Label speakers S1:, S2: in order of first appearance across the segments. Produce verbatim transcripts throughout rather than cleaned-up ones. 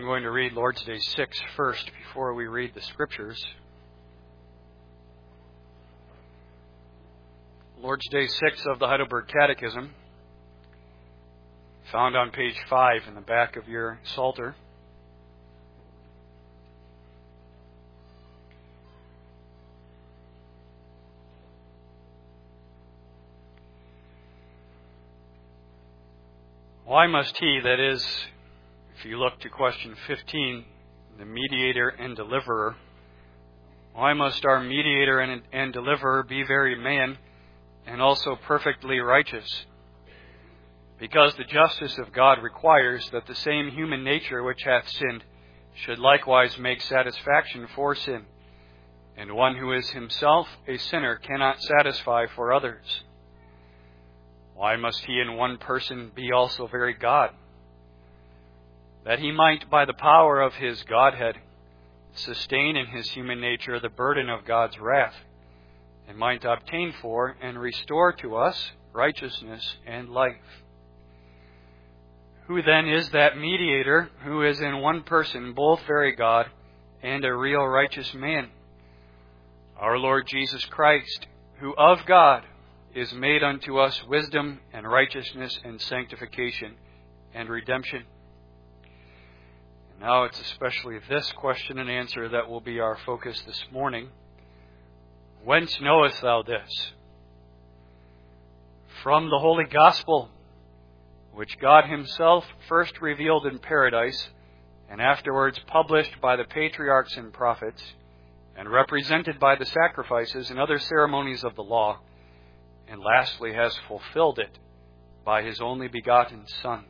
S1: going to read Lord's Day six first before we read the Scriptures. Lord's Day six of the Heidelberg Catechism, found on page five in the back of your Psalter. Why must he, that is, if you look to question fifteen, the mediator and deliverer, why must our mediator and, and deliverer be very man and also perfectly righteous? Because the justice of God requires that the same human nature which hath sinned should likewise make satisfaction for sin, and one who is himself a sinner cannot satisfy for others. Why must he in one person be also very God? That he might, by the power of his Godhead, sustain in his human nature the burden of God's wrath, and might obtain for and restore to us righteousness and life. Who then is that mediator who is in one person both very God and a real righteous man? Our Lord Jesus Christ, who of God is made unto us wisdom and righteousness and sanctification and redemption. And now it's especially this question and answer that will be our focus this morning. Whence knowest thou this? From the Holy Gospel, which God himself first revealed in paradise, and afterwards published by the patriarchs and prophets, and represented by the sacrifices and other ceremonies of the law, and lastly has fulfilled it by his only begotten Son.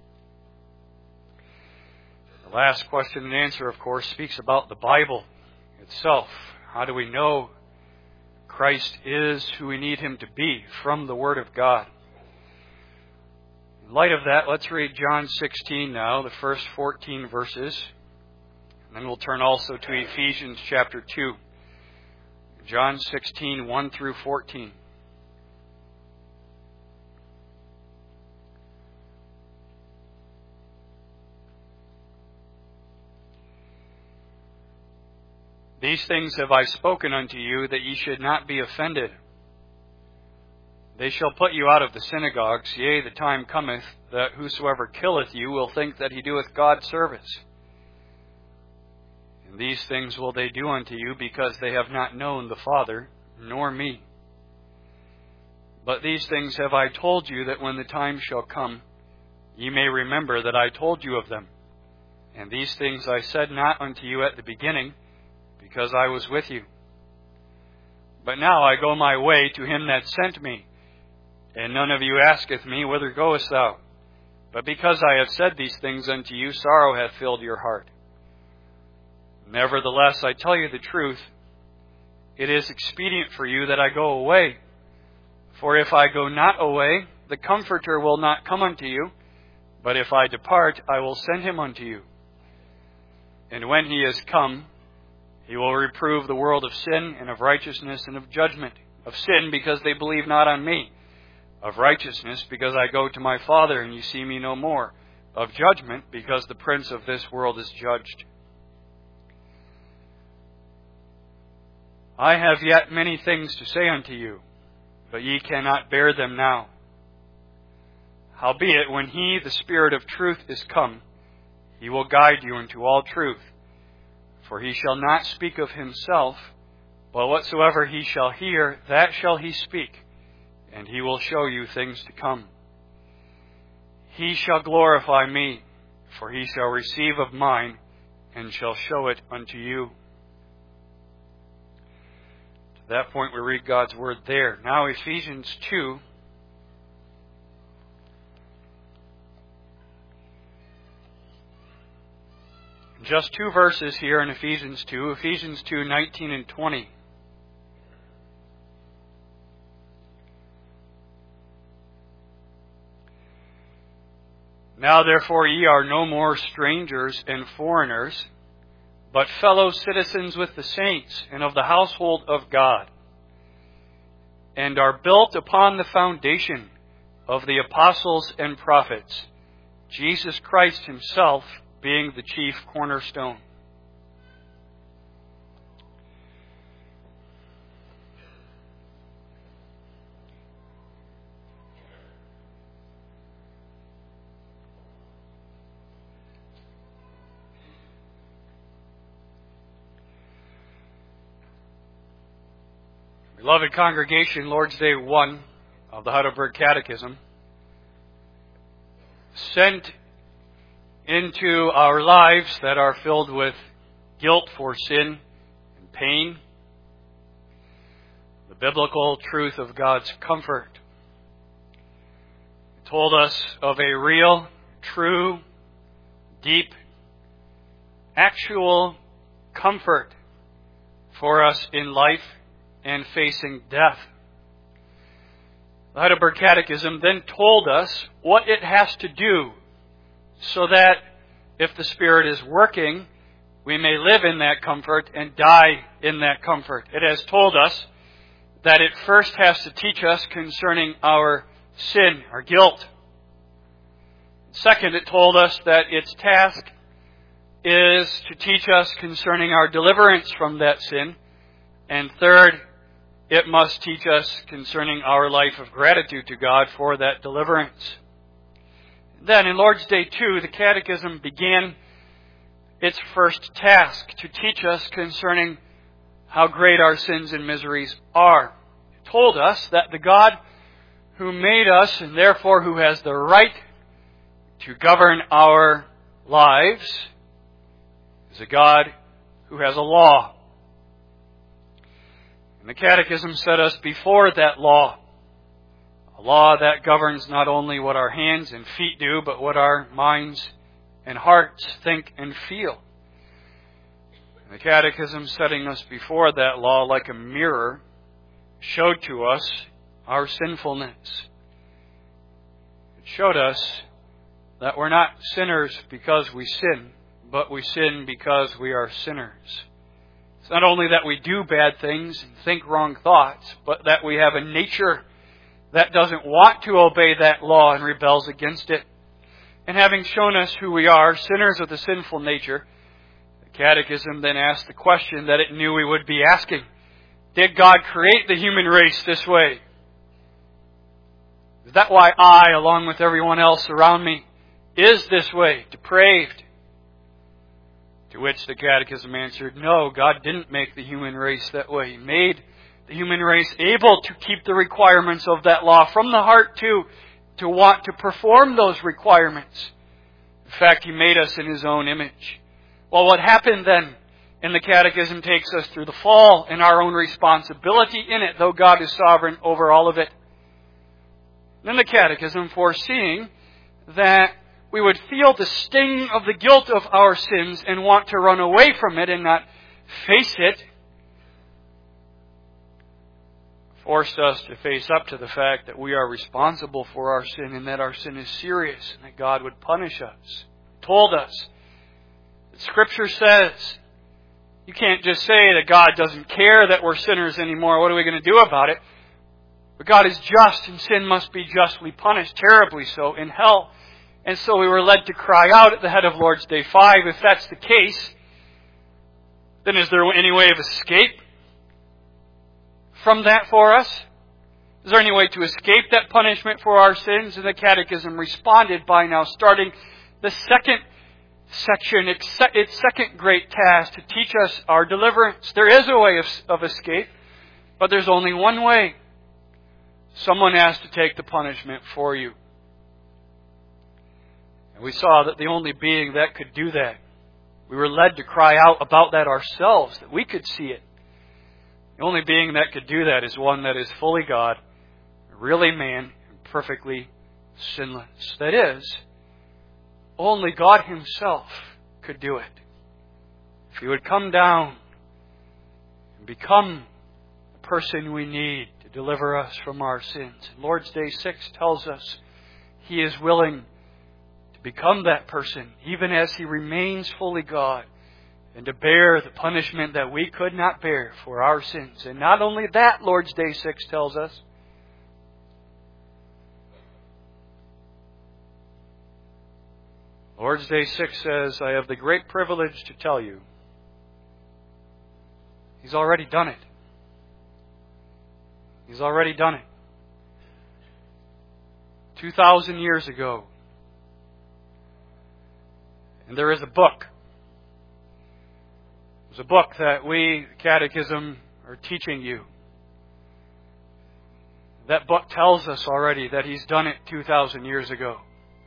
S1: The last question and answer, of course, speaks about the Bible itself. How do we know Christ is who we need him to be from the Word of God? In light of that, let's read John sixteen now, the first fourteen verses. And then we'll turn also to Ephesians chapter two. John sixteen, one through fourteen. These things have I spoken unto you, that ye should not be offended. They shall put you out of the synagogues. Yea, the time cometh, that whosoever killeth you will think that he doeth God service. And these things will they do unto you, because they have not known the Father, nor me. But these things have I told you, that when the time shall come, ye may remember that I told you of them. And these things I said not unto you at the beginning, because I was with you. But now I go my way to him that sent me, and none of you asketh me, Whither goest thou? But because I have said these things unto you, sorrow hath filled your heart. Nevertheless, I tell you the truth, it is expedient for you that I go away. For if I go not away, the Comforter will not come unto you, but if I depart, I will send him unto you. And when he is come, he will reprove the world of sin and of righteousness and of judgment. Of sin, because they believe not on me. Of righteousness, because I go to my Father, and ye see me no more. Of judgment, because the prince of this world is judged. I have yet many things to say unto you, but ye cannot bear them now. Howbeit, when he, the Spirit of truth, is come, he will guide you into all truth. For he shall not speak of himself, but whatsoever he shall hear, that shall he speak, and he will show you things to come. He shall glorify me, for he shall receive of mine, and shall show it unto you. To that point we read God's Word there. Now Ephesians two. Just two verses here in Ephesians two. Ephesians two, nineteen and twenty. Now therefore ye are no more strangers and foreigners, but fellow citizens with the saints and of the household of God, and are built upon the foundation of the apostles and prophets, Jesus Christ himself being the chief cornerstone. Beloved congregation, Lord's Day one of the Heidelberg Catechism sent into our lives that are filled with guilt for sin and pain the biblical truth of God's comfort. It told us of a real, true, deep, actual comfort for us in life and facing death. The Heidelberg Catechism then told us what it has to do so that if the Spirit is working, we may live in that comfort and die in that comfort. It has told us that it first has to teach us concerning our sin, our guilt. Second, it told us that its task is to teach us concerning our deliverance from that sin. And third, it must teach us concerning our life of gratitude to God for that deliverance. Then in Lord's Day two, the Catechism began its first task to teach us concerning how great our sins and miseries are. It told us that the God who made us and therefore who has the right to govern our lives is a God who has a law. And the Catechism set us before that law, a law that governs not only what our hands and feet do, but what our minds and hearts think and feel. And the Catechism setting us before that law like a mirror showed to us our sinfulness. It showed us that we're not sinners because we sin, but we sin because we are sinners. It's not only that we do bad things and think wrong thoughts, but that we have a nature that doesn't want to obey that law and rebels against it. And having shown us who we are, sinners with a sinful nature, the Catechism then asked the question that it knew we would be asking. Did God create the human race this way? Is that why I, along with everyone else around me, is this way, depraved? To which the Catechism answered, no, God didn't make the human race that way. He made the human race able to keep the requirements of that law from the heart too, to want to perform those requirements. In fact, He made us in His own image. Well, what happened then? And the Catechism takes us through the fall and our own responsibility in it, though God is sovereign over all of it. Then the Catechism, foreseeing that we would feel the sting of the guilt of our sins and want to run away from it and not face it, forced us to face up to the fact that we are responsible for our sin and that our sin is serious and that God would punish us. Told us that Scripture says you can't just say that God doesn't care that we're sinners anymore. What are we going to do about it? But God is just and sin must be justly punished, terribly so, in hell. And so we were led to cry out at the head of Lord's Day five, if that's the case, then is there any way of escape from that for us? Is there any way to escape that punishment for our sins? And the Catechism responded by now starting the second section, its second great task, to teach us our deliverance. There is a way of, of escape, but there's only one way. Someone has to take the punishment for you. And we saw that the only being that could do that, we were led to cry out about that ourselves, that we could see it. The only being that could do that is one that is fully God, really man, and perfectly sinless. That is, only God Himself could do it. If He would come down and become the person we need to deliver us from our sins. Lord's Day six tells us He is willing to become that person, even as He remains fully God, and to bear the punishment that we could not bear for our sins. And not only that, Lord's Day six tells us, Lord's Day six says, I have the great privilege to tell you. He's already done it. He's already done it. Two thousand years ago. And there is a book. There's a book that we, Catechism, are teaching you. That book tells us already that He's done it two thousand years ago.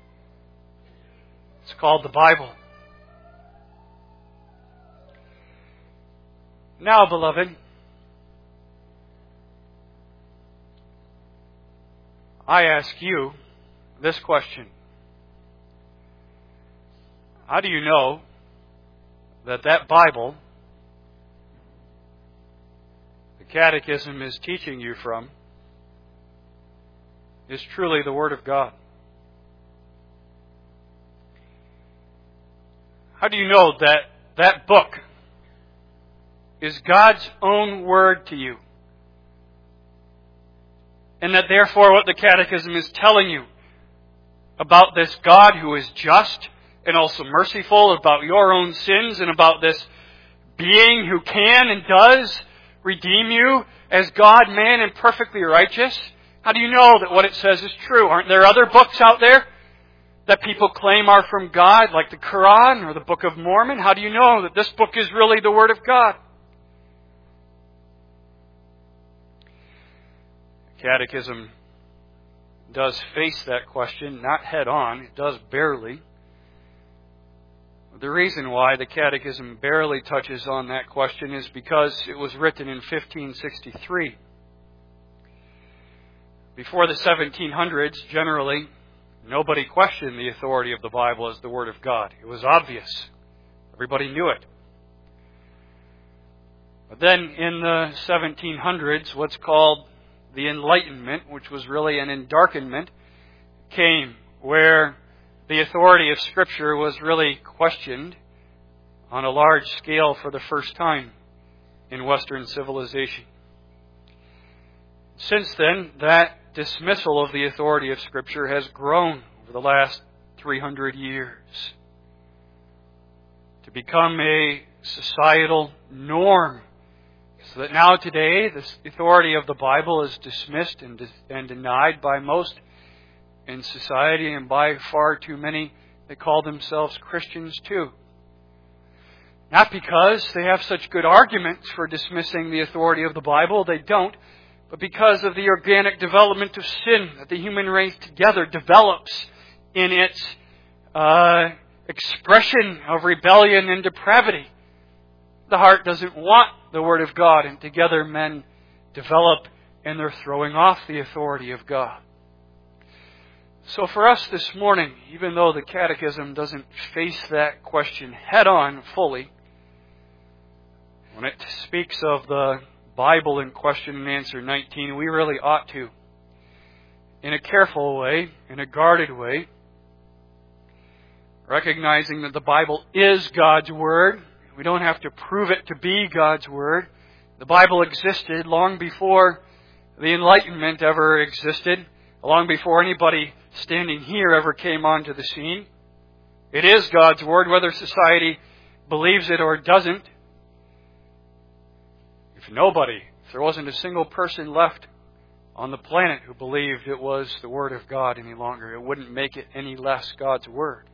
S1: It's called the Bible. Now, beloved, I ask you this question. How do you know that that Bible the Catechism is teaching you from is truly the Word of God? How do you know that that book is God's own Word to you? And that therefore what the Catechism is telling you about this God who is just and also merciful, about your own sins, and about this being who can and does redeem you as God, man, and perfectly righteous? How do you know that what it says is true? Aren't there other books out there that people claim are from God, like the Quran or the Book of Mormon? How do you know that this book is really the Word of God? Catechism does face that question, not head on. It does barely. The reason why the Catechism barely touches on that question is because it was written in fifteen sixty-three. Before the seventeen hundreds, generally, nobody questioned the authority of the Bible as the Word of God. It was obvious. Everybody knew it. But then in the seventeen hundreds, what's called the Enlightenment, which was really an endarkenment, came, where the authority of Scripture was really questioned on a large scale for the first time in Western civilization. Since then, that dismissal of the authority of Scripture has grown over the last three hundred years to become a societal norm. So that now today, the authority of the Bible is dismissed and, de- and denied by most in society, and by far too many that call themselves Christians too. Not because they have such good arguments for dismissing the authority of the Bible, they don't, but because of the organic development of sin that the human race together develops in its uh, expression of rebellion and depravity. The heart doesn't want the Word of God, and together men develop in their throwing off the authority of God. So for us this morning, even though the Catechism doesn't face that question head on fully, when it speaks of the Bible in question and answer nineteen, we really ought to, in a careful way, in a guarded way, recognizing that the Bible is God's Word. We don't have to prove it to be God's Word. The Bible existed long before the Enlightenment ever existed, long before anybody standing here ever came onto the scene. It is God's Word, whether society believes it or doesn't. If nobody, if there wasn't a single person left on the planet who believed it was the Word of God any longer, it wouldn't make it any less God's Word.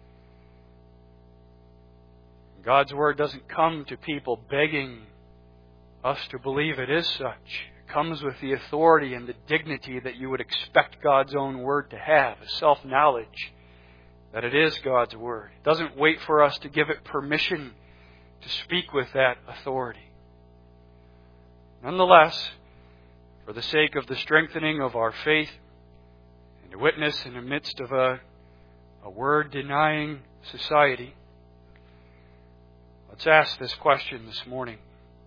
S1: God's Word doesn't come to people begging us to believe it is such. It comes with the authority and the dignity that you would expect God's own Word to have, a self-knowledge that it is God's Word. It doesn't wait for us to give it permission to speak with that authority. Nonetheless, for the sake of the strengthening of our faith and to witness in the midst of a, a Word-denying society, let's ask this question this morning.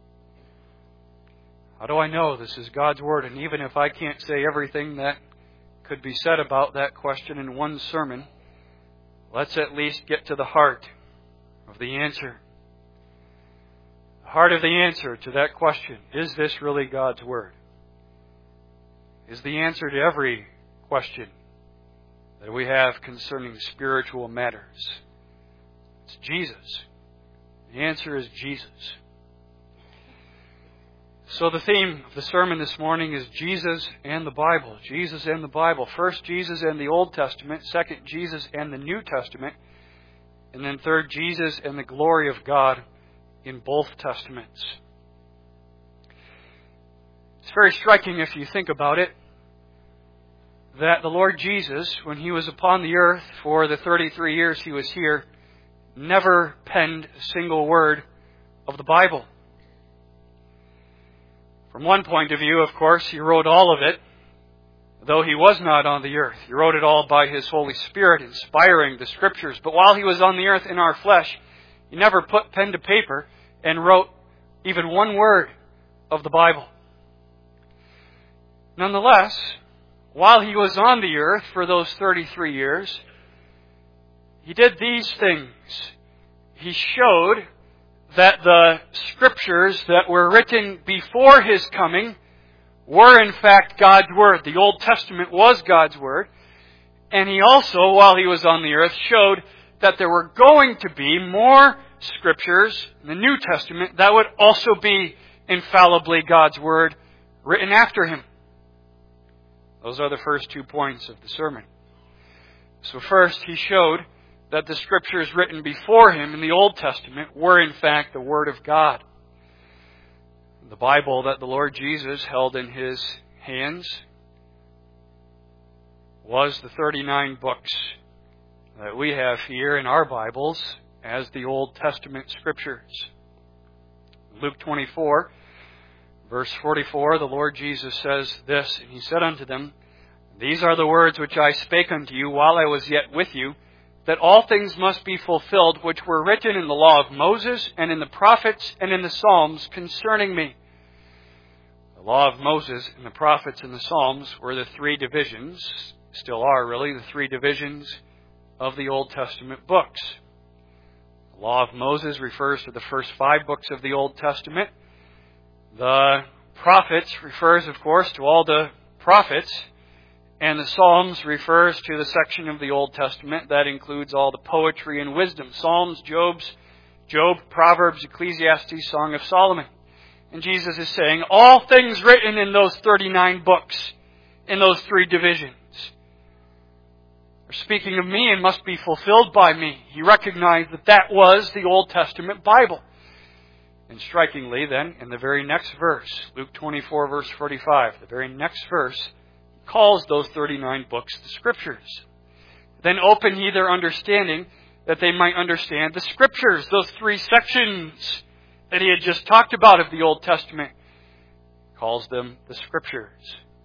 S1: How do I know this is God's Word? And even if I can't say everything that could be said about that question in one sermon, let's at least get to the heart of the answer. The heart of the answer to that question, is this really God's Word? Is the answer to every question that we have concerning spiritual matters? It's Jesus. The answer is Jesus. So the theme of the sermon this morning is Jesus and the Bible. Jesus and the Bible. First, Jesus and the Old Testament. Second, Jesus and the New Testament. And then third, Jesus and the glory of God in both Testaments. It's very striking if you think about it, that the Lord Jesus, when He was upon the earth for the thirty-three years He was here, never penned a single word of the Bible. From one point of view, of course, He wrote all of it, though He was not on the earth. He wrote it all by His Holy Spirit, inspiring the Scriptures. But while He was on the earth in our flesh, He never put pen to paper and wrote even one word of the Bible. Nonetheless, while He was on the earth for those thirty-three years, He did these things. He showed that the Scriptures that were written before His coming were in fact God's Word. The Old Testament was God's Word. And He also, while He was on the earth, showed that there were going to be more Scriptures in the New Testament that would also be infallibly God's Word written after Him. Those are the first two points of the sermon. So first, He showed that the Scriptures written before Him in the Old Testament were in fact the Word of God. The Bible that the Lord Jesus held in His hands was the thirty-nine books that we have here in our Bibles as the Old Testament Scriptures. Luke twenty-four, verse forty-four, the Lord Jesus says this, and He said unto them, These are the words which I spake unto you while I was yet with you, that all things must be fulfilled which were written in the law of Moses and in the prophets and in the Psalms concerning me. The law of Moses and the prophets and the Psalms were the three divisions, still are really, the three divisions of the Old Testament books. The law of Moses refers to the first five books of the Old Testament. The prophets refers, of course, to all the prophets. And the Psalms refers to the section of the Old Testament that includes all the poetry and wisdom. Psalms, Job's, Job, Proverbs, Ecclesiastes, Song of Solomon. And Jesus is saying, all things written in those thirty-nine books, in those three divisions, are speaking of me and must be fulfilled by me. He recognized that that was the Old Testament Bible. And strikingly then, in the very next verse, Luke twenty-four, verse forty-five, the very next verse, calls those thirty-nine books the Scriptures. Then open ye their understanding, that they might understand the Scriptures, those three sections that He had just talked about of the Old Testament. Calls them the Scriptures.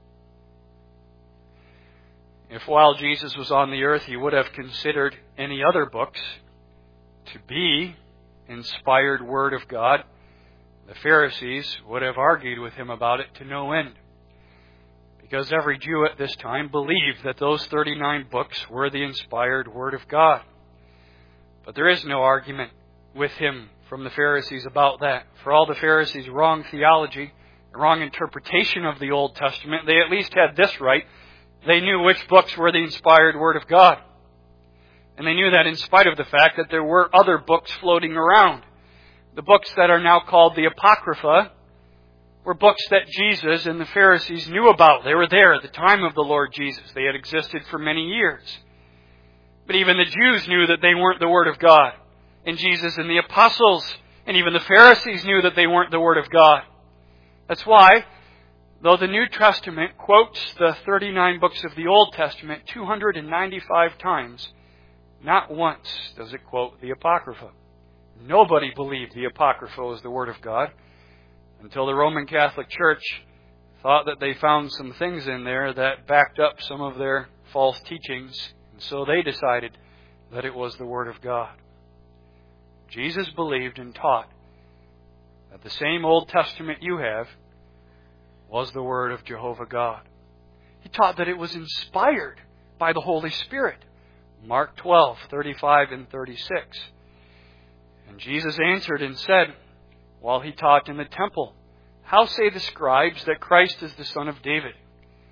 S1: If while Jesus was on the earth He would have considered any other books to be inspired Word of God, the Pharisees would have argued with Him about it to no end. Because every Jew at this time believed that those thirty-nine books were the inspired Word of God. But there is no argument with Him from the Pharisees about that. For all the Pharisees' wrong theology, wrong interpretation of the Old Testament, they at least had this right. They knew which books were the inspired Word of God. And they knew that in spite of the fact that there were other books floating around. The books that are now called the Apocrypha were books that Jesus and the Pharisees knew about. They were there at the time of the Lord Jesus. They had existed for many years. But even the Jews knew that they weren't the Word of God. And Jesus and the apostles and even the Pharisees knew that they weren't the Word of God. That's why, though the New Testament quotes the thirty-nine books of the Old Testament two hundred ninety-five times, not once does it quote the Apocrypha. Nobody believed the Apocrypha was the Word of God until the Roman Catholic Church thought that they found some things in there that backed up some of their false teachings, and so they decided that it was the Word of God. Jesus believed and taught that the same Old Testament you have was the Word of Jehovah God. He taught that it was inspired by the Holy Spirit. Mark twelve, thirty-five and thirty-six. And Jesus answered and said, while He taught in the temple, How say the scribes that Christ is the Son of David?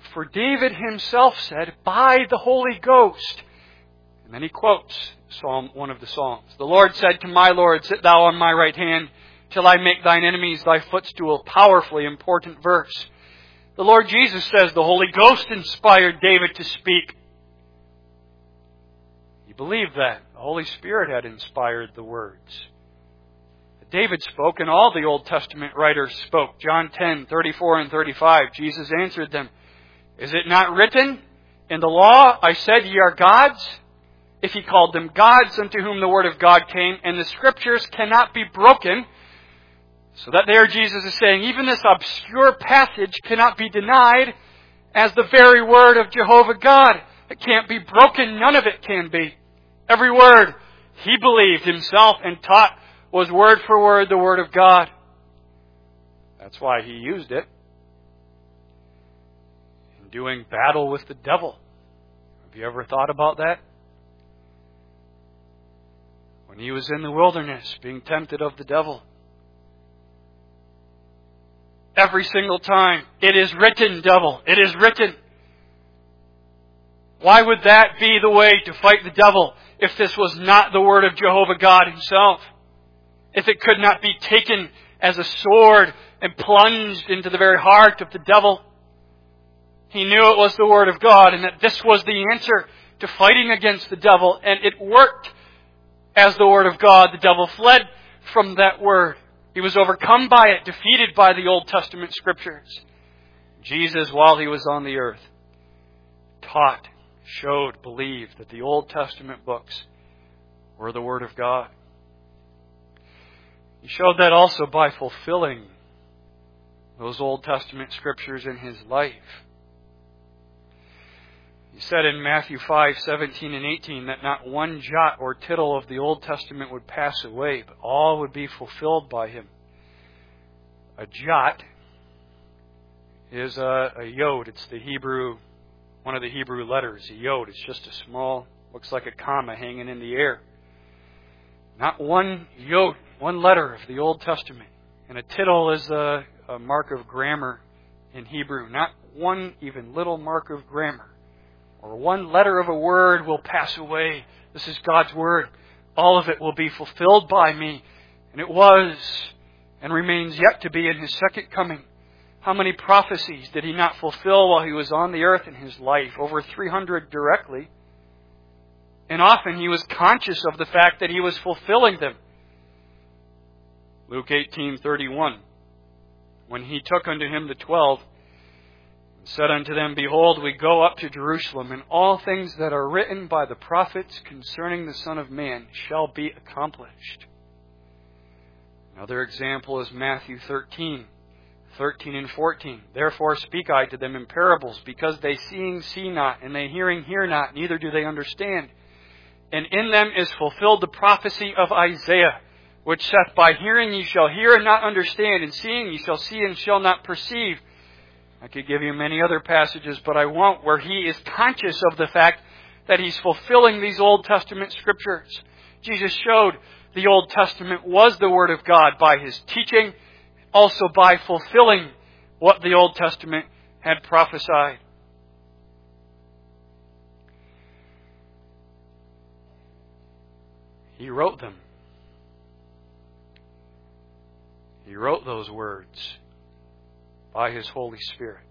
S1: For David himself said, by the Holy Ghost. And then he quotes Psalm, one of the Psalms. The Lord said to my Lord, sit thou on my right hand, till I make thine enemies thy footstool. Powerfully important verse. The Lord Jesus says the Holy Ghost inspired David to speak. He believed that. The Holy Spirit had inspired the words. David spoke, and all the Old Testament writers spoke. John ten, thirty-four and thirty-five. Jesus answered them, is it not written in the law, I said ye are gods? If he called them gods unto whom the word of God came, and the scriptures cannot be broken. So that there Jesus is saying, even this obscure passage cannot be denied as the very word of Jehovah God. It can't be broken. None of it can be. Every word he believed himself and taught was word for word the word of God. That's why he used it in doing battle with the devil. Have you ever thought about that? When he was in the wilderness being tempted of the devil. Every single time, it is written, devil, it is written. Why would that be the way to fight the devil if this was not the word of Jehovah God himself? If it could not be taken as a sword and plunged into the very heart of the devil? He knew it was the word of God and that this was the answer to fighting against the devil, and it worked as the word of God. The devil fled from that word. He was overcome by it, defeated by the Old Testament scriptures. Jesus, while he was on the earth, taught, showed, believed that the Old Testament books were the word of God. He showed that also by fulfilling those Old Testament scriptures in his life. He said in Matthew five, seventeen and eighteen that not one jot or tittle of the Old Testament would pass away, but all would be fulfilled by him. A jot is a, a yod. It's the Hebrew, one of the Hebrew letters. A yod. It's just a small, looks like a comma hanging in the air. Not one yod, one letter of the Old Testament. And a tittle is a, a mark of grammar in Hebrew. Not one even little mark of grammar or one letter of a word will pass away. This is God's word. All of it will be fulfilled by me. And it was and remains yet to be in his second coming. How many prophecies did he not fulfill while he was on the earth in his life? Over three hundred directly. And often he was conscious of the fact that he was fulfilling them. Luke eighteen thirty-one. When he took unto him the twelve, and said unto them, behold, we go up to Jerusalem, and all things that are written by the prophets concerning the Son of Man shall be accomplished. Another example is Matthew thirteen, thirteen and fourteen. Therefore speak I to them in parables, because they seeing see not, and they hearing hear not, neither do they understand. And in them is fulfilled the prophecy of Isaiah, which saith, by hearing ye shall hear and not understand, and seeing ye shall see and shall not perceive. I could give you many other passages, but I won't, where he is conscious of the fact that he's fulfilling these Old Testament scriptures. Jesus showed the Old Testament was the Word of God by his teaching, also by fulfilling what the Old Testament had prophesied. He wrote them. He wrote those words by his Holy Spirit.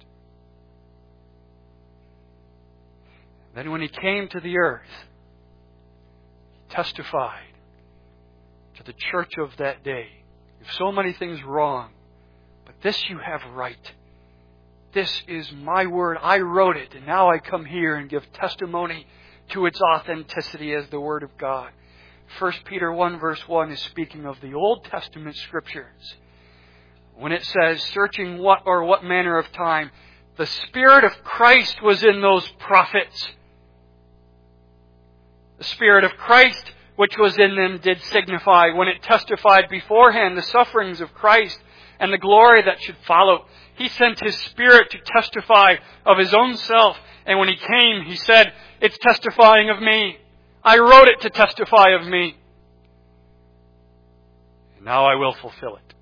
S1: Then when he came to the earth, he testified to the church of that day. You have so many things wrong, but this you have right. This is my word. I wrote it, and now I come here and give testimony to its authenticity as the Word of God. First Peter one verse one is speaking of the Old Testament scriptures. When it says, searching what or what manner of time, the Spirit of Christ was in those prophets. The Spirit of Christ which was in them did signify, when it testified beforehand the sufferings of Christ and the glory that should follow. He sent His Spirit to testify of His own self. And when He came, He said, it's testifying of me. I wrote it to testify of me. And now I will fulfill it.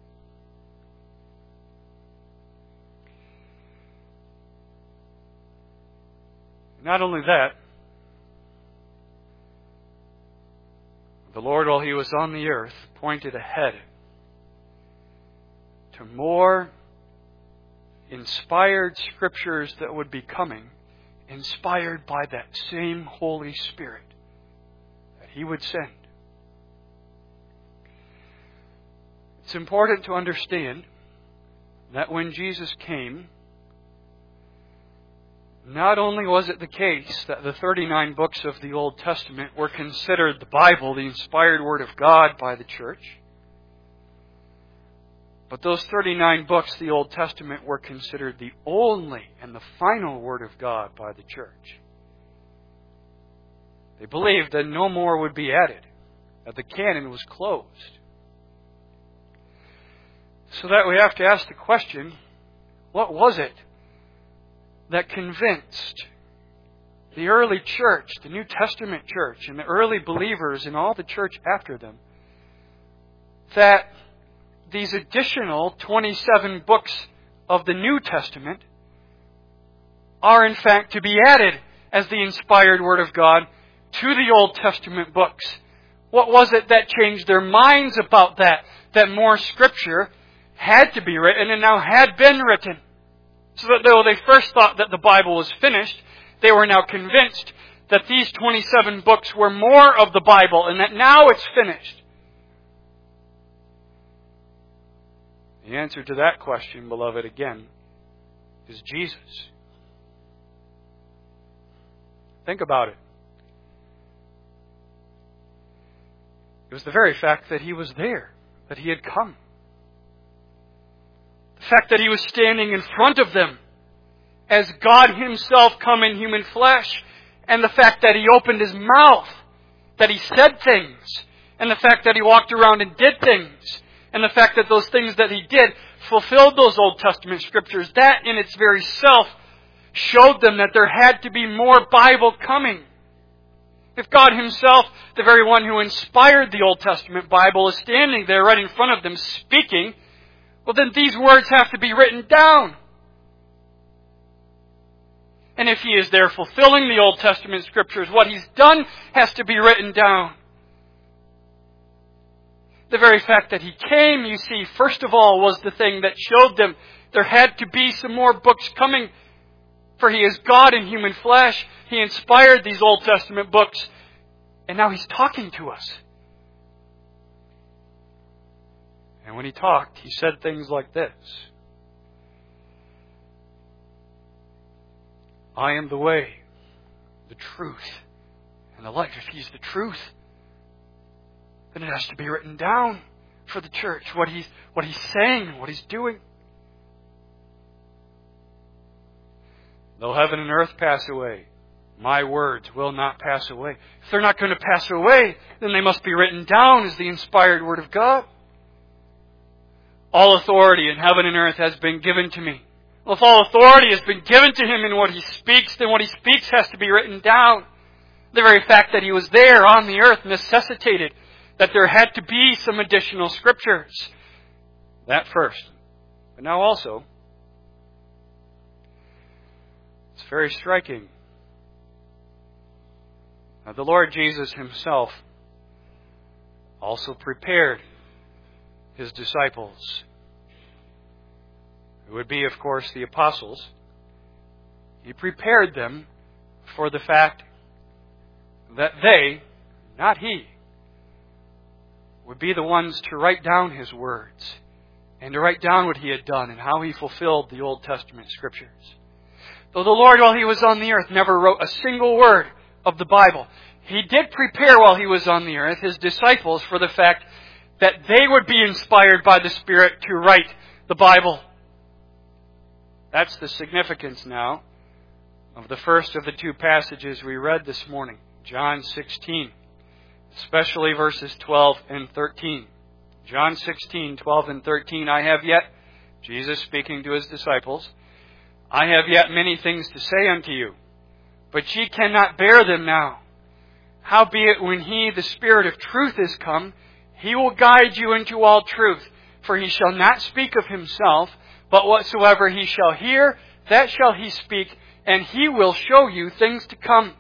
S1: Not only that, the Lord, while He was on the earth, pointed ahead to more inspired Scriptures that would be coming, inspired by that same Holy Spirit that He would send. It's important to understand that when Jesus came, not only was it the case that the thirty-nine books of the Old Testament were considered the Bible, the inspired Word of God by the church, but those thirty-nine books, the Old Testament, were considered the only and the final Word of God by the church. They believed that no more would be added, that the canon was closed. So that we have to ask the question, what was it that convinced the early church, the New Testament church, and the early believers and all the church after them, that these additional twenty-seven books of the New Testament are in fact to be added as the inspired Word of God to the Old Testament books? What was it that changed their minds about that? That more Scripture had to be written and now had been written. So that though they first thought that the Bible was finished, they were now convinced that these twenty-seven books were more of the Bible and that now it's finished. The answer to that question, beloved, again, is Jesus. Think about it. It was the very fact that He was there, that He had come. The fact that He was standing in front of them as God Himself come in human flesh, and the fact that He opened His mouth, that He said things, and the fact that He walked around and did things, and the fact that those things that He did fulfilled those Old Testament Scriptures, that in its very self showed them that there had to be more Bible coming. If God Himself, the very one who inspired the Old Testament Bible, is standing there right in front of them speaking, well then these words have to be written down. And if He is there fulfilling the Old Testament Scriptures, what He's done has to be written down. The very fact that He came, you see, first of all, was the thing that showed them there had to be some more books coming. For He is God in human flesh. He inspired these Old Testament books. And now He's talking to us. And when He talked, He said things like this. I am the way, the truth, and the life. If He's the truth, then it has to be written down for the church, what He's, what He's saying, what He's doing. Though heaven and earth pass away, my words will not pass away. If they're not going to pass away, then they must be written down as the inspired Word of God. All authority in heaven and earth has been given to me. Well, if all authority has been given to Him in what He speaks, then what He speaks has to be written down. The very fact that He was there on the earth necessitated that there had to be some additional Scriptures. That first. But now also, it's very striking. Now, the Lord Jesus Himself also prepared His disciples. It would be, of course, the apostles. He prepared them for the fact that they, not He, would be the ones to write down His words and to write down what He had done and how He fulfilled the Old Testament Scriptures. Though the Lord, while He was on the earth, never wrote a single word of the Bible, He did prepare while He was on the earth His disciples for the fact that they would be inspired by the Spirit to write the Bible. That's the significance now of the first of the two passages we read this morning, John sixteen, especially verses twelve and thirteen. John sixteen, twelve and thirteen, I have yet, Jesus speaking to His disciples, I have yet many things to say unto you, but ye cannot bear them now. Howbeit when He, the Spirit of truth, is come, He will guide you into all truth. For He shall not speak of Himself, but whatsoever He shall hear, that shall He speak, and He will show you things to come.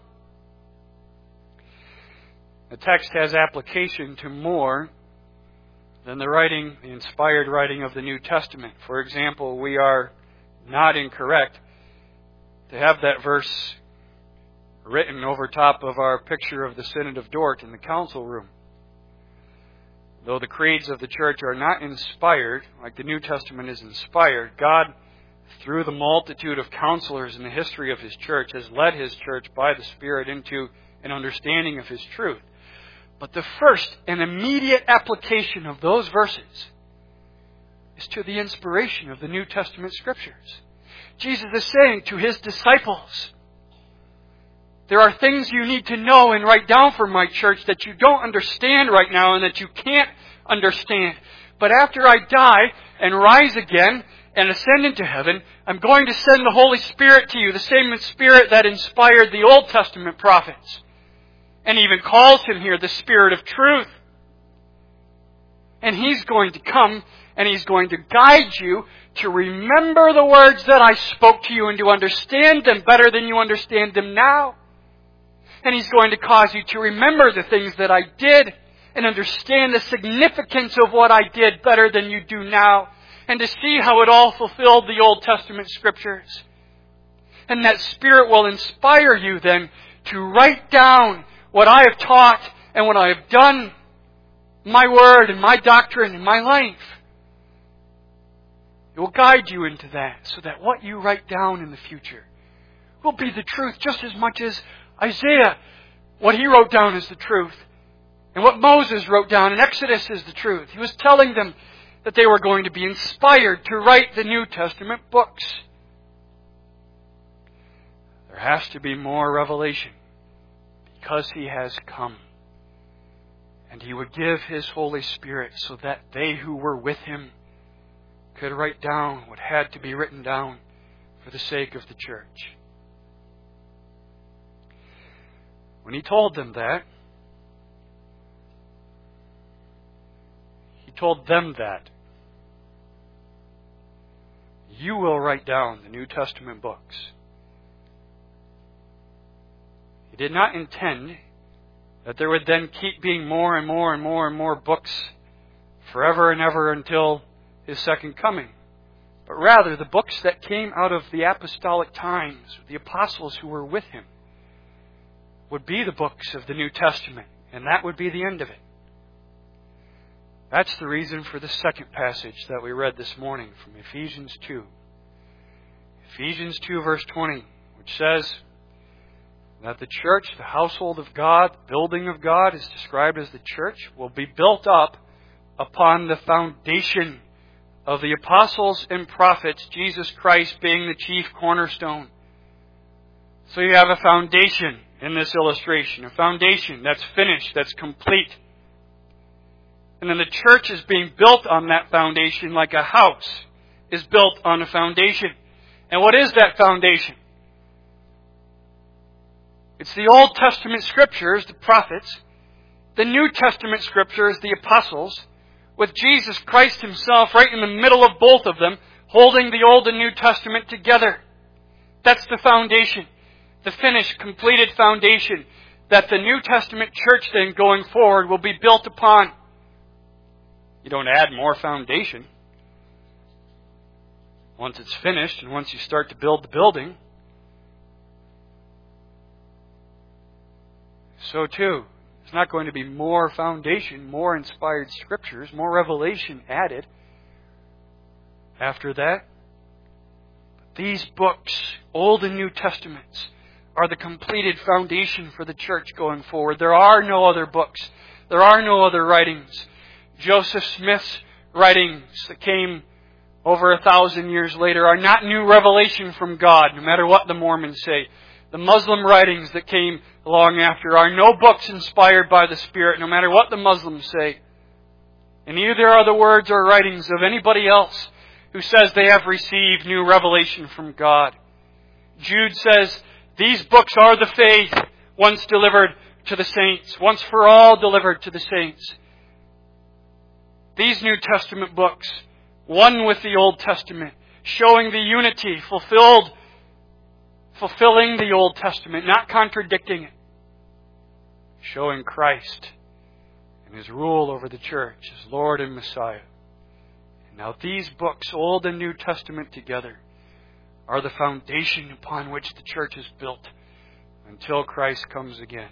S1: The text has application to more than the writing, the inspired writing of the New Testament. For example, we are not incorrect to have that verse written over top of our picture of the Synod of Dort in the council room. Though the creeds of the church are not inspired, like the New Testament is inspired, God, through the multitude of counselors in the history of His church, has led His church by the Spirit into an understanding of His truth. But the first and immediate application of those verses is to the inspiration of the New Testament Scriptures. Jesus is saying to His disciples, there are things you need to know and write down for my church that you don't understand right now and that you can't understand. But after I die and rise again and ascend into heaven, I'm going to send the Holy Spirit to you, the same Spirit that inspired the Old Testament prophets. And even calls Him here the Spirit of truth. And He's going to come and He's going to guide you to remember the words that I spoke to you and to understand them better than you understand them now. And He's going to cause you to remember the things that I did and understand the significance of what I did better than you do now. And to see how it all fulfilled the Old Testament Scriptures. And that Spirit will inspire you then to write down what I have taught and what I have done, my word and my doctrine and my life. It will guide you into that so that what you write down in the future will be the truth just as much as Isaiah, what he wrote down is the truth. And what Moses wrote down in Exodus is the truth. He was telling them that they were going to be inspired to write the New Testament books. There has to be more revelation because He has come. And He would give His Holy Spirit so that they who were with Him could write down what had to be written down for the sake of the church. When He told them that, He told them that you will write down the New Testament books. He did not intend that there would then keep being more and more and more and more books forever and ever until His second coming. But rather, the books that came out of the apostolic times, the apostles who were with Him, would be the books of the New Testament, and that would be the end of it. That's the reason for the second passage that we read this morning from Ephesians two. Ephesians two verse twenty, which says that the church, the household of God, the building of God is described as the church, will be built up upon the foundation of the apostles and prophets, Jesus Christ being the chief cornerstone. So you have a foundation in this illustration, a foundation that's finished, that's complete. And then the church is being built on that foundation like a house is built on a foundation. And what is that foundation? It's the Old Testament Scriptures, the prophets, the New Testament Scriptures, the apostles, with Jesus Christ Himself right in the middle of both of them, holding the Old and New Testament together. That's the foundation, the finished, completed foundation that the New Testament church then going forward will be built upon. You don't add more foundation. Once it's finished and once you start to build the building. So too, there's not going to be more foundation, more inspired Scriptures, more revelation added after that. These books, Old and New Testaments, are the completed foundation for the church going forward. There are no other books. There are no other writings. Joseph Smith's writings that came over a thousand years later are not new revelation from God, no matter what the Mormons say. The Muslim writings that came long after are no books inspired by the Spirit, no matter what the Muslims say. And neither are the words or writings of anybody else who says they have received new revelation from God. Jude says, these books are the faith, once delivered to the saints, once for all delivered to the saints. These New Testament books, one with the Old Testament, showing the unity fulfilled fulfilling the Old Testament, not contradicting it, showing Christ and His rule over the church as Lord and Messiah. And now these books, Old and New Testament together, are the foundation upon which the church is built until Christ comes again.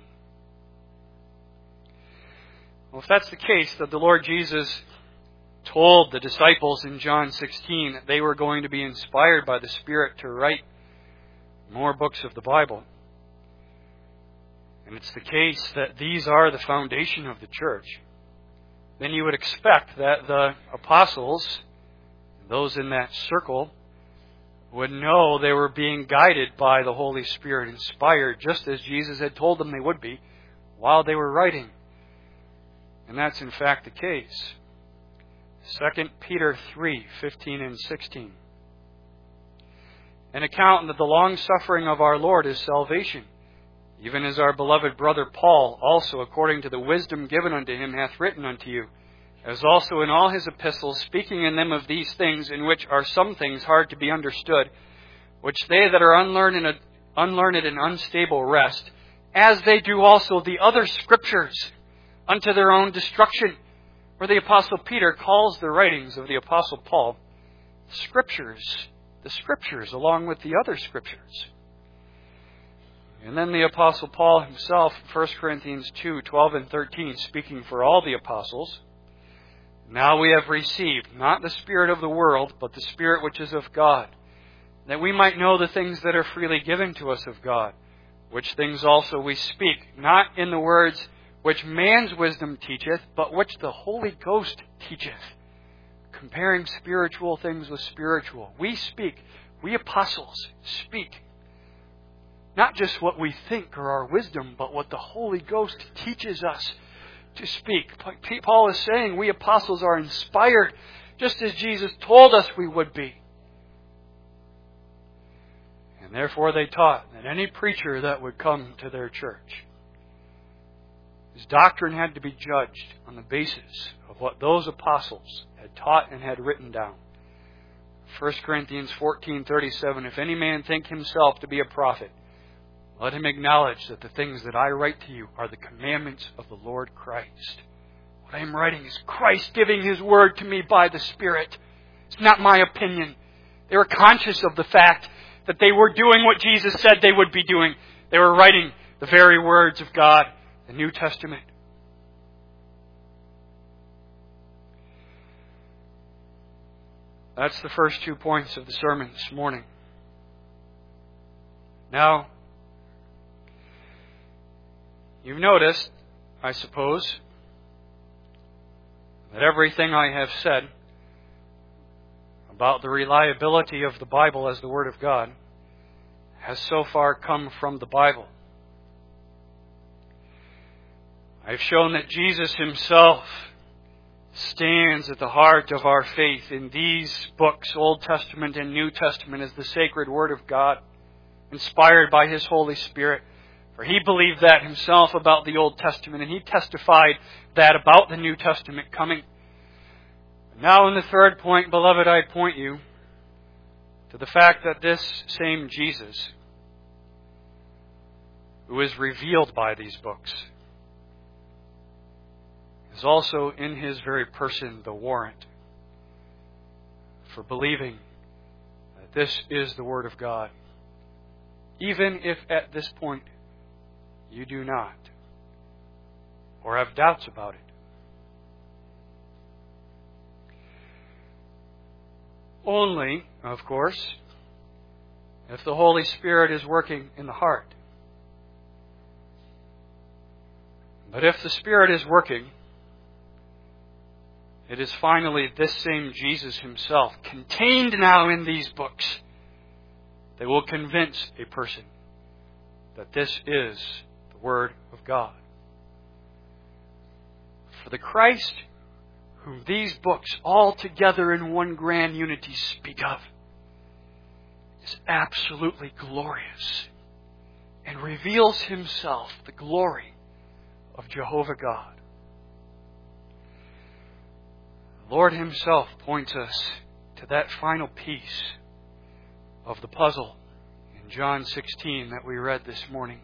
S1: Well, if that's the case, that the Lord Jesus told the disciples in John sixteen that they were going to be inspired by the Spirit to write more books of the Bible, and it's the case that these are the foundation of the church, then you would expect that the apostles, those in that circle, would know they were being guided by the Holy Spirit, inspired, just as Jesus had told them they would be while they were writing. And that's in fact the case. Second Peter three, fifteen and sixteen. An account that the long-suffering of our Lord is salvation, even as our beloved brother Paul also, according to the wisdom given unto him, hath written unto you, as also in all his epistles, speaking in them of these things, in which are some things hard to be understood, which they that are unlearned and, unlearned and unstable wrest, as they do also the other Scriptures, unto their own destruction. Where the Apostle Peter calls the writings of the Apostle Paul Scriptures, the Scriptures along with the other Scriptures. And then the Apostle Paul himself, First Corinthians two, twelve and thirteen, speaking for all the apostles, now we have received not the spirit of the world, but the Spirit which is of God, that we might know the things that are freely given to us of God, which things also we speak, not in the words which man's wisdom teacheth, but which the Holy Ghost teacheth, comparing spiritual things with spiritual. We speak, we apostles speak, not just what we think or our wisdom, but what the Holy Ghost teaches us to speak. Paul is saying we apostles are inspired, just as Jesus told us we would be. And therefore they taught that any preacher that would come to their church, his doctrine had to be judged on the basis of what those apostles had taught and had written down. First Corinthians fourteen thirty-seven, if any man think himself to be a prophet, let him acknowledge that the things that I write to you are the commandments of the Lord Christ. What I am writing is Christ giving His word to me by the Spirit. It's not my opinion. They were conscious of the fact that they were doing what Jesus said they would be doing. They were writing the very words of God, the New Testament. That's the first two points of the sermon this morning. Now, you've noticed, I suppose, that everything I have said about the reliability of the Bible as the Word of God has so far come from the Bible. I've shown that Jesus Himself stands at the heart of our faith in these books, Old Testament and New Testament, as the sacred Word of God, inspired by His Holy Spirit. For He believed that Himself about the Old Testament, and He testified that about the New Testament coming. Now in the third point, beloved, I point you to the fact that this same Jesus, who is revealed by these books, is also in His very person the warrant for believing that this is the Word of God, even if at this point you do not, or have doubts about it. Only, of course, if the Holy Spirit is working in the heart. But if the Spirit is working, it is finally this same Jesus Himself, contained now in these books, that will convince a person that this is the Word of God. For the Christ whom these books all together in one grand unity speak of is absolutely glorious and reveals Himself, the glory of Jehovah God. The Lord Himself points us to that final piece of the puzzle in John sixteen that we read this morning.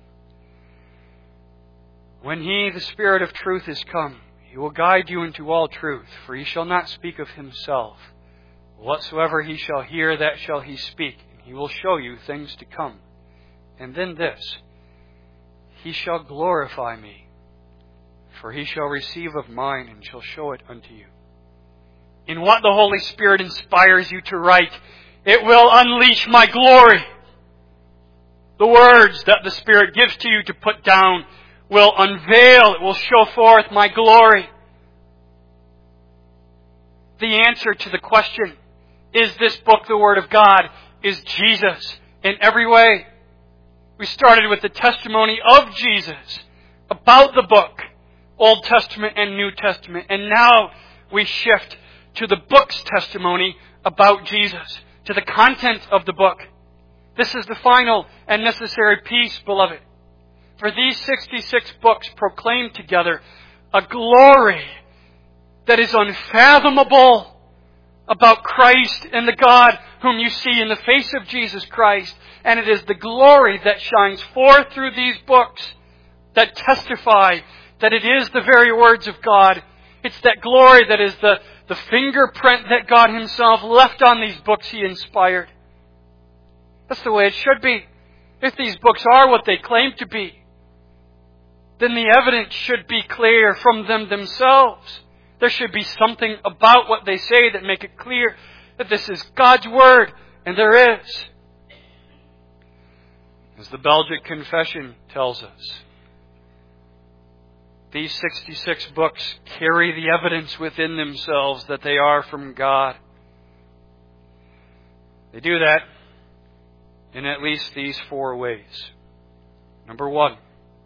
S1: When He, the Spirit of truth, is come, He will guide you into all truth, for He shall not speak of Himself. Whatsoever He shall hear, that shall He speak, and He will show you things to come. And then this, He shall glorify Me, for He shall receive of mine, and shall show it unto you. In what the Holy Spirit inspires you to write, it will unleash my glory. The words that the Spirit gives to you to put down will unveil, it will show forth my glory. The answer to the question, is this book the Word of God, is Jesus in every way. We started with the testimony of Jesus about the book, Old Testament and New Testament, and now we shift to the book's testimony about Jesus, to the content of the book. This is the final and necessary piece, beloved. For these sixty-six books proclaim together a glory that is unfathomable about Christ and the God whom you see in the face of Jesus Christ. And it is the glory that shines forth through these books that testify that it is the very words of God. It's that glory that is the, the fingerprint that God Himself left on these books He inspired. That's the way it should be. If these books are what they claim to be, then the evidence should be clear from them themselves. There should be something about what they say that make it clear that this is God's Word, and there is. As the Belgic Confession tells us, these sixty-six books carry the evidence within themselves that they are from God. They do that in at least these four ways. Number one,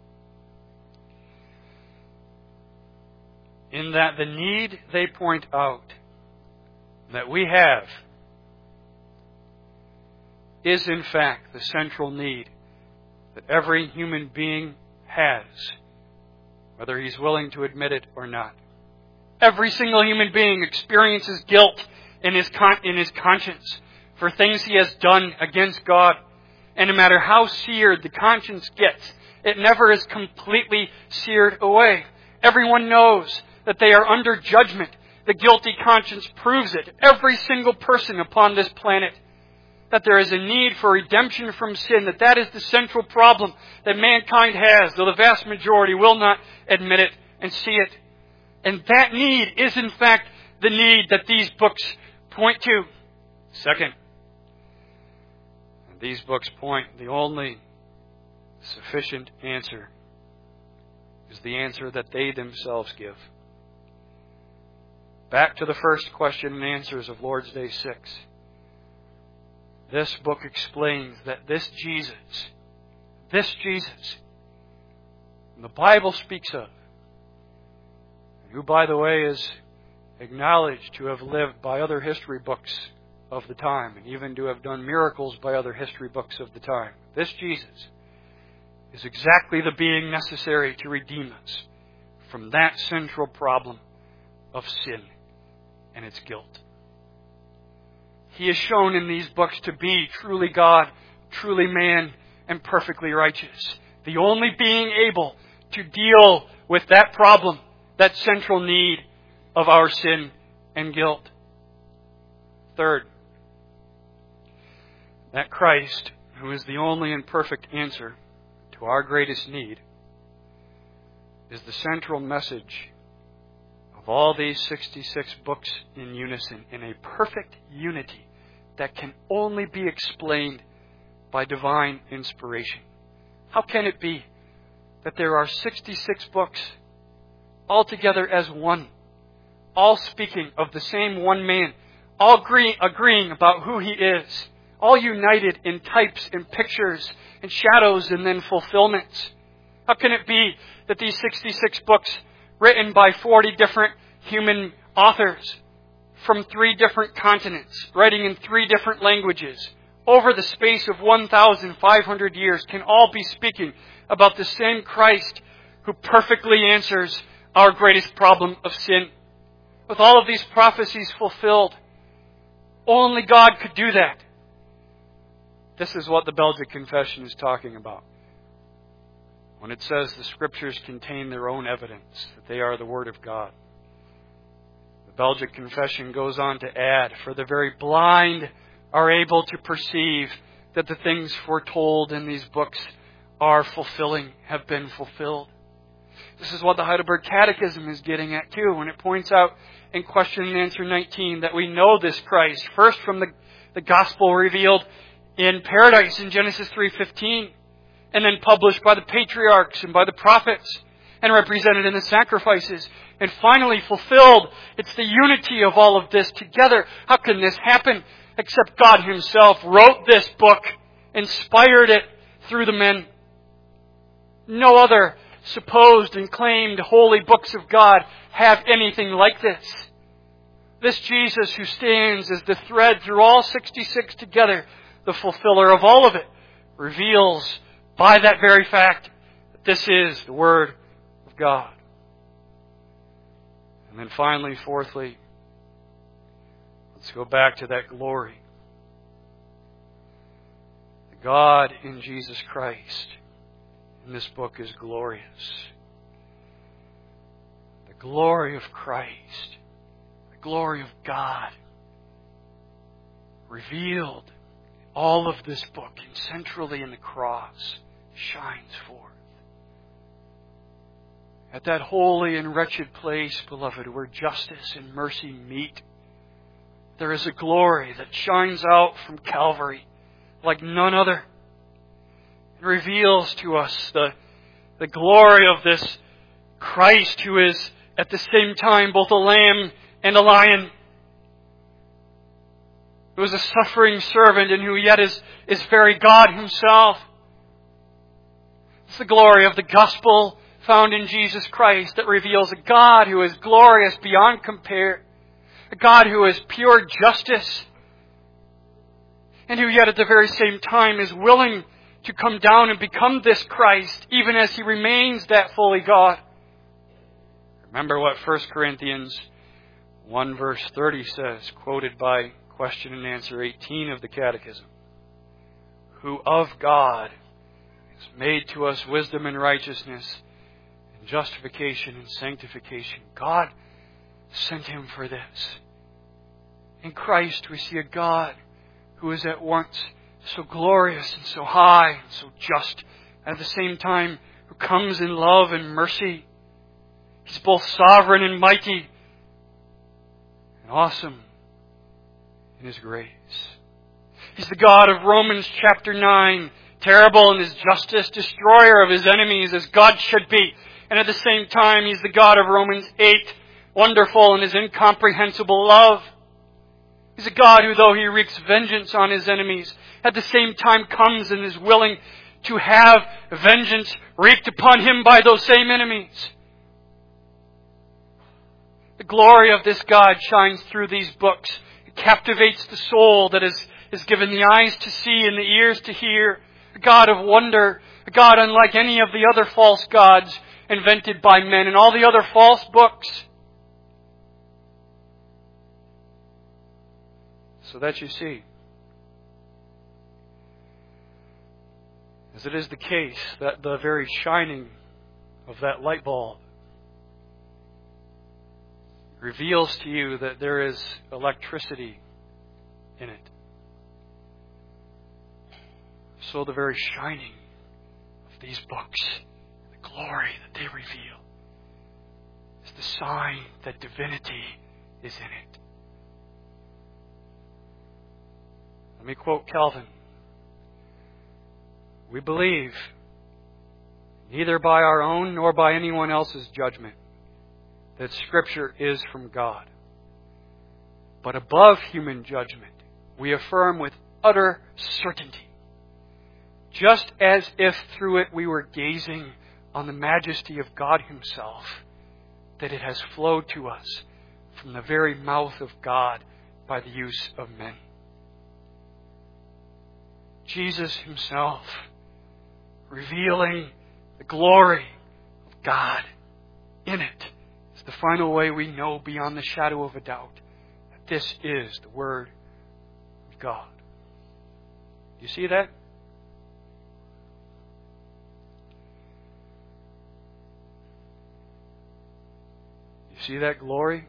S1: in that the need they point out that we have is in fact the central need that every human being has, whether he's willing to admit it or not. Every single human being experiences guilt in his con- in his conscience for things he has done against God. And no matter how seared the conscience gets, it never is completely seared away. Everyone knows that they are under judgment. The guilty conscience proves it. Every single person upon this planet. That there is a need for redemption from sin. That that is the central problem that mankind has, though the vast majority will not admit it and see it. And that need is in fact the need that these books point to. Second, these books point, the only sufficient answer is the answer that they themselves give. Back to the first question and answers of Lord's Day six. This book explains that this Jesus, this Jesus, the Bible speaks of, who, by the way, is acknowledged to have lived by other history books of the time, and even to have done miracles by other history books of the time. This Jesus is exactly the being necessary to redeem us from that central problem of sin and its guilt. He is shown in these books to be truly God, truly man, and perfectly righteous. The only being able to deal with that problem, that central need of our sin and guilt. Third, that Christ, who is the only and perfect answer to our greatest need, is the central message of all these sixty-six books in unison, in a perfect unity that can only be explained by divine inspiration. How can it be that there are sixty-six books all together as one, all speaking of the same one man, all agree, agreeing about who He is, all united in types and pictures and shadows and then fulfillments? How can it be that these sixty-six books, written by forty different human authors from three different continents, writing in three different languages, over the space of one thousand five hundred years, can all be speaking about the same Christ who perfectly answers our greatest problem of sin? With all of these prophecies fulfilled, only God could do that. This is what the Belgic Confession is talking about. When it says the Scriptures contain their own evidence, that they are the Word of God. The Belgic Confession goes on to add, for the very blind are able to perceive that the things foretold in these books are fulfilling, have been fulfilled. This is what the Heidelberg Catechism is getting at too, when it points out in question and answer nineteen that we know this Christ, first from the, the gospel revealed in paradise in Genesis three fifteen, and then published by the patriarchs and by the prophets, and represented in the sacrifices, and finally fulfilled. It's the unity of all of this together. How can this happen? Except God Himself wrote this book, inspired it through the men. No other supposed and claimed holy books of God have anything like this. This Jesus who stands as the thread through all sixty-six together, the fulfiller of all of it, reveals by that very fact that this is the Word of God. And then finally, fourthly, let's go back to that glory. The God in Jesus Christ in this book is glorious. The glory of Christ, the glory of God, revealed in all of this book and centrally in the cross, shines forth. At that holy and wretched place, beloved, where justice and mercy meet, there is a glory that shines out from Calvary like none other. It reveals to us the, the glory of this Christ who is at the same time both a lamb and a lion, who is a suffering servant and who yet is, is very God Himself. It's the glory of the gospel found in Jesus Christ that reveals a God who is glorious beyond compare, a God who is pure justice, and who yet at the very same time is willing to come down and become this Christ, even as He remains that fully God. Remember what First Corinthians one verse thirty says, quoted by question and answer eighteen of the Catechism. Who of God is made to us wisdom and righteousness and justification and sanctification. God sent Him for this. In Christ we see a God who is at once so glorious and so high and so just, and at the same time who comes in love and mercy. He's both sovereign and mighty and awesome in His grace. He's the God of Romans chapter nine, terrible in His justice, destroyer of His enemies as God should be. And at the same time, He's the God of Romans eight, wonderful in His incomprehensible love. He's a God who, though He wreaks vengeance on His enemies, at the same time comes and is willing to have vengeance wreaked upon Him by those same enemies. The glory of this God shines through these books. It captivates the soul that is, is given the eyes to see and the ears to hear. A God of wonder, a God unlike any of the other false gods invented by men and all the other false books. So that you see, as it is the case that the very shining of that light bulb reveals to you that there is electricity in it, so the very shining of these books, the glory that they reveal, is the sign that divinity is in it. Let me quote Calvin. We believe, neither by our own nor by anyone else's judgment, that Scripture is from God. But above human judgment, we affirm with utter certainty, just as if through it we were gazing on the majesty of God Himself, that it has flowed to us from the very mouth of God by the use of men. Jesus Himself revealing the glory of God in it is the final way we know beyond the shadow of a doubt that this is the Word of God. You see that? You see that glory?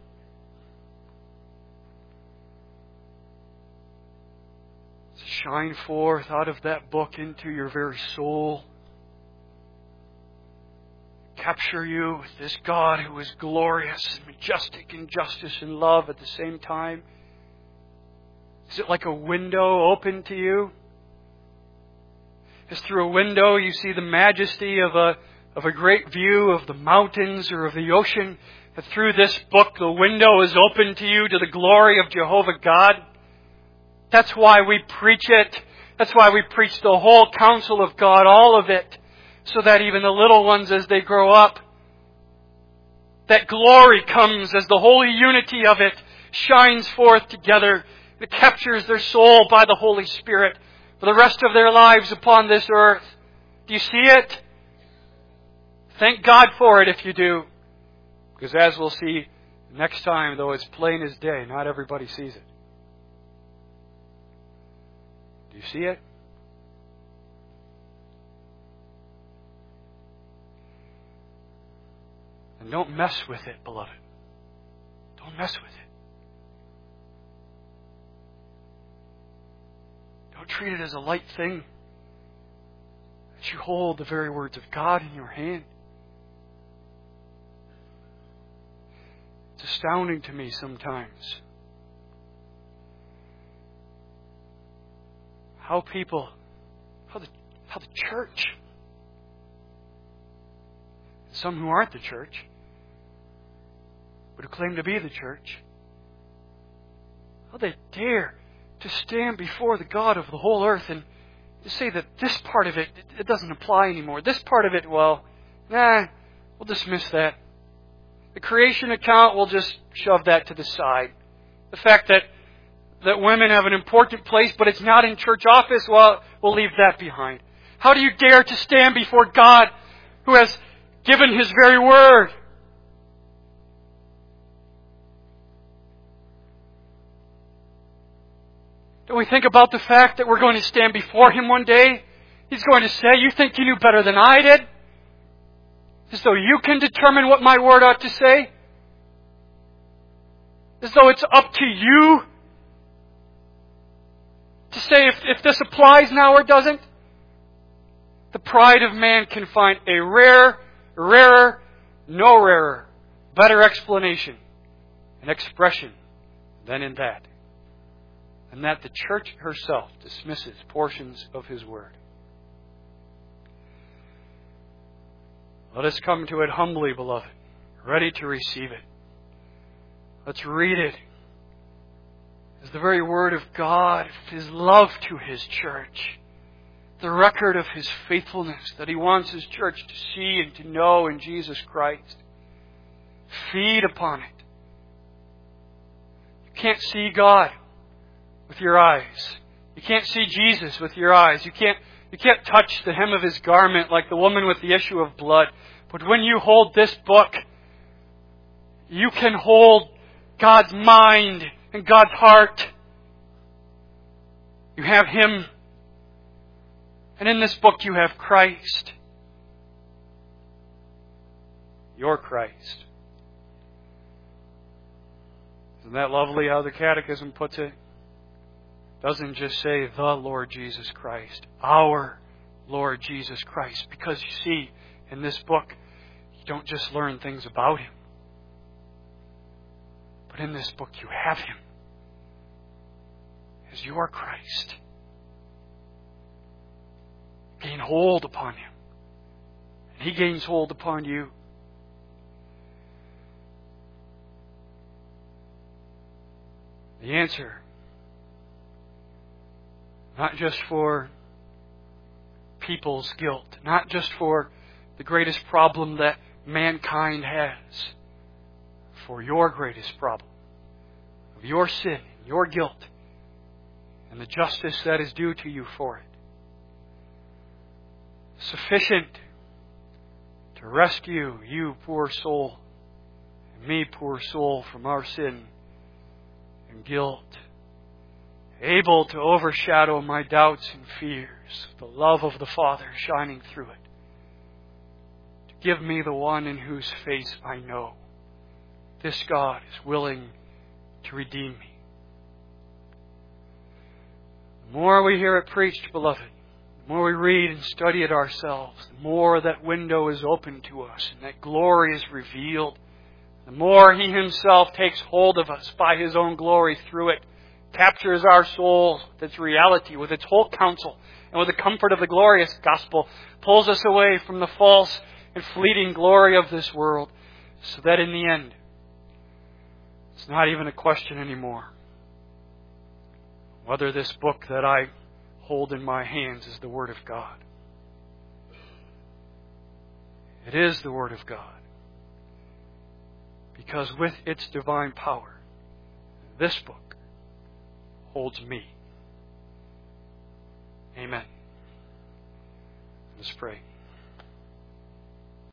S1: Shine forth out of that book into your very soul. Capture you with this God who is glorious and majestic in justice and love at the same time. Is it like a window open to you? As through a window you see the majesty of a, of a great view of the mountains or of the ocean, that through this book the window is open to you to the glory of Jehovah God? That's why we preach it. That's why we preach the whole counsel of God, all of it, so that even the little ones as they grow up, that glory comes as the holy unity of it shines forth together. It captures their soul by the Holy Spirit for the rest of their lives upon this earth. Do you see it? Thank God for it if you do. Because as we'll see next time, though it's plain as day, not everybody sees it. Do you see it? And don't mess with it, beloved. Don't mess with it. Don't treat it as a light thing. That you hold the very words of God in your hand. It's astounding to me sometimes how people, how the, how the church, some who aren't the church, but who claim to be the church, how they dare to stand before the God of the whole earth and to say that this part of it, it doesn't apply anymore. This part of it, well, nah, we'll dismiss that. The creation account, we'll just shove that to the side. The fact that that women have an important place, but it's not in church office, well, we'll leave that behind. How do you dare to stand before God who has given His very word? Don't we think about the fact that we're going to stand before Him one day? He's going to say, you think you knew better than I did? As though you can determine what my word ought to say? As though it's up to you to say if, if this applies now or doesn't? The pride of man can find a rare, rarer, no rarer, better explanation and expression than in that. And that the church herself dismisses portions of His word. Let us come to it humbly, beloved, ready to receive it. Let's read it as the very word of God, His love to His church, the record of His faithfulness that He wants His church to see and to know in Jesus Christ. Feed upon it. You can't see God with your eyes. You can't see Jesus with your eyes. You can't, you can't touch the hem of His garment like the woman with the issue of blood. But when you hold this book, you can hold God's mind and God's heart. You have Him. And in this book you have Christ. Your Christ. Isn't that lovely how the Catechism puts it? It doesn't just say the Lord Jesus Christ. Our Lord Jesus Christ. Because you see, in this book, you don't just learn things about Him. But in this book you have Him as your Christ. Gain hold upon Him. And He gains hold upon you. The answer, not just for people's guilt, not just for the greatest problem that mankind has, for your greatest problem of your sin, your guilt, and the justice that is due to you for it. Sufficient to rescue you, poor soul, and me, poor soul, from our sin and guilt. able to overshadow my doubts and fears, the love of the Father shining through it, to give me the one in whose face I know this God is willing to redeem me. The more we hear it preached, beloved, the more we read and study it ourselves, the more that window is open to us and that glory is revealed. The more He Himself takes hold of us by His own glory through it, captures our souls with its reality, with its whole counsel, and with the comfort of the glorious gospel, pulls us away from the false and fleeting glory of this world, so that in the end, it's not even a question anymore whether this book that I hold in my hands is the Word of God. It is the Word of God, because with its divine power, this book holds me. Amen. Let's pray.